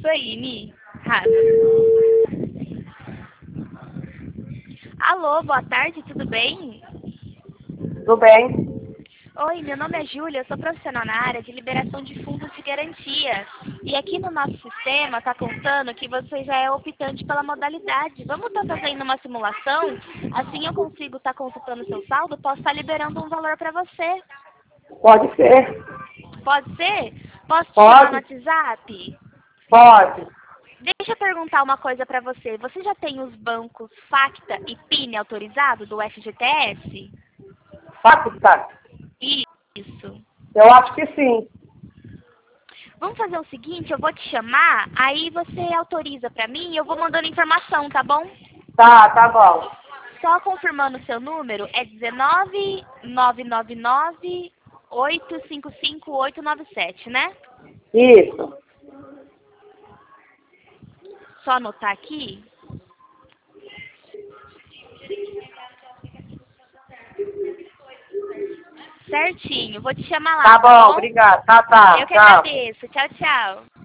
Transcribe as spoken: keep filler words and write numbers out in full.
Isso aí, Mi. Rasa. Alô, boa tarde, tudo bem? Tudo bem? Oi, meu nome é Júlia, eu sou profissional na área de liberação de fundos de garantia. E aqui no nosso sistema está contando que você já é optante pela modalidade. Vamos estar fazendo uma simulação? Assim eu consigo estar consultando seu saldo, posso estar liberando um valor para você. Pode ser? Pode ser? Posso te chamar no Pode? WhatsApp? Pode. Deixa eu perguntar uma coisa para você. Você já tem os bancos Facta e Pine autorizados do F G T S? Facta? Isso. Eu acho que sim. Vamos fazer o seguinte, eu vou te chamar, aí você autoriza pra mim e eu vou mandando informação, tá bom? Tá, tá bom. Só confirmando o seu número, é dezenove, nove nove nove, oito cinco cinco, oito nove sete, né? Isso. Só anotar aqui. Certinho, vou te chamar lá, Tá tá bom, bom? obrigada. Tá, tá. Eu que Tchau. agradeço. Tchau, tchau.